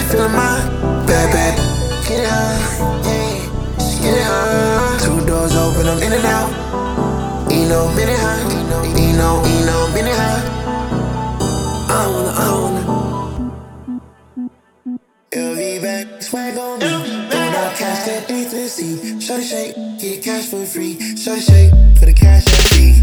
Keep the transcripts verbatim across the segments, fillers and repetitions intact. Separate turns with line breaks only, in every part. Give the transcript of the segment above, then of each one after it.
feeling mine. Bad, bad, get it high, yeah, just get it high. Two doors open, I'm in and out. Eno, minute high, Eno, Eno, minute high. I wanna, I wanna. L V back, swag on me. Throwing out cash that A to C. Shorty shake, get cash for free. Shorty shake, for the cash that fee.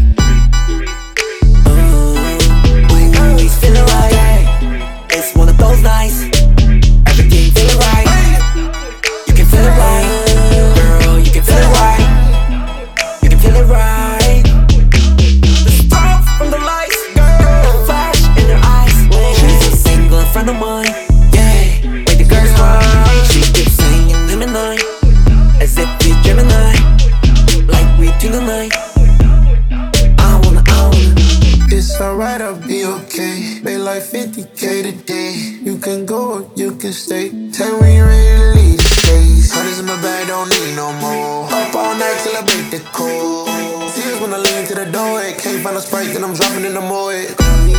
We always feeling right. It's one of those nights. Everything feeling right. You can feel it right, girl. You can feel it right. You can feel it right. The spark from the lights, girl. The flash in her eyes. She's a single friend of mine. Yeah, make the girls cry. She keeps singing in the night, as if we Gemini, like we do the night. I wanna, I wanna.
It's alright, I'll be okay. Pay like fifty K today. You can go or you can stay. Tell me you ready to leave the space. Hundreds in my bag, don't need no more. Up all night till I break the code. Tears when I lean to the doorway. Can't find a Sprite, then I'm dropping in the void.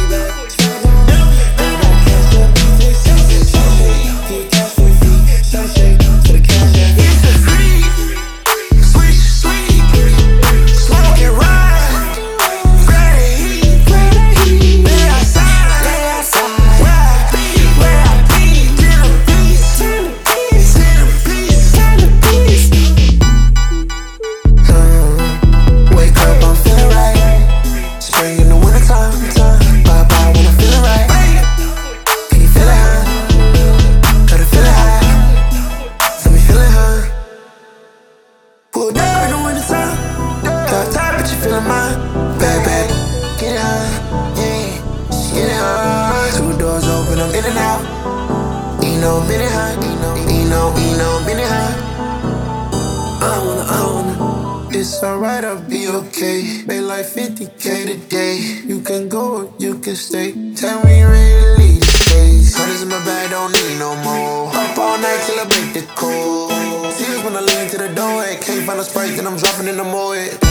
Feeling mine, bad, bad, get it high, yeah, just get it high. Two doors open, I'm in and out. Eno, minute high, Eno, Eno, Eno, minute high. I wanna, I wanna. It's alright, I'll be okay. Pay like fifty K today. You can go or you can stay. Tell me you ready to leave the space. Hundreds in my bag, don't need no more. Up all night till I break the code. Tears when I lean to the doorway. Can't find a Sprite, then I'm dropping in the void.